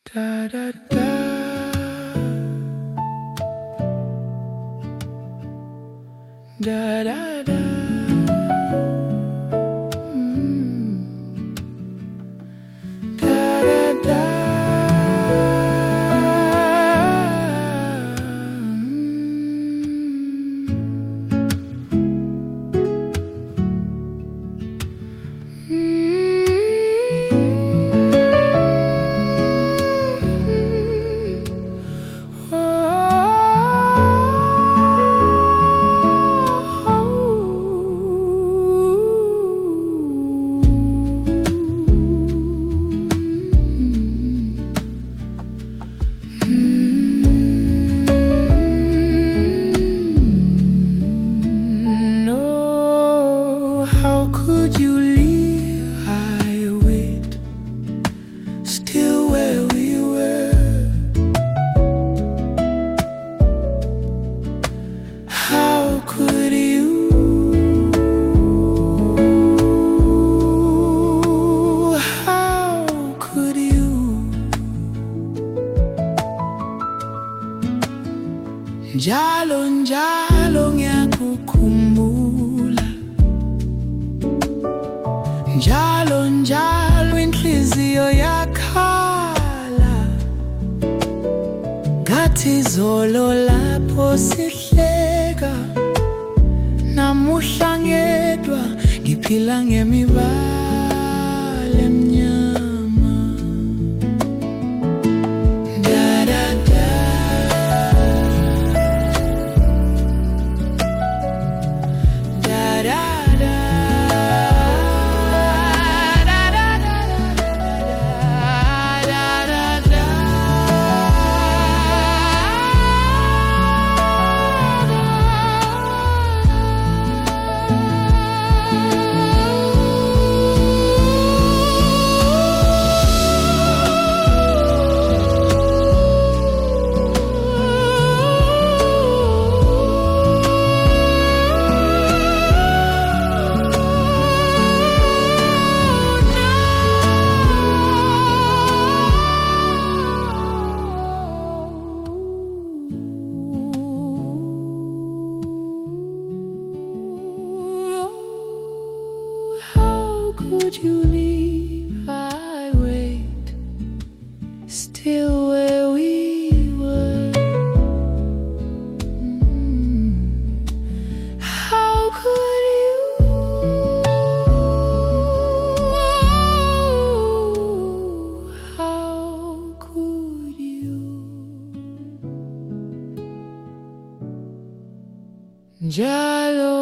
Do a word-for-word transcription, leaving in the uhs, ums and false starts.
Da da da da da da. Mm. Da da da. Njalo njalo ngiyakukhumbula, njalo njalo inhliziyo yakhala, ngathi zolo lapho sihleka, namuhla ngedwa ngiphila ngemibala emnyama. Da da da. Could you leave? I wait, still where we were. Mm. How could you? How could you? Jalo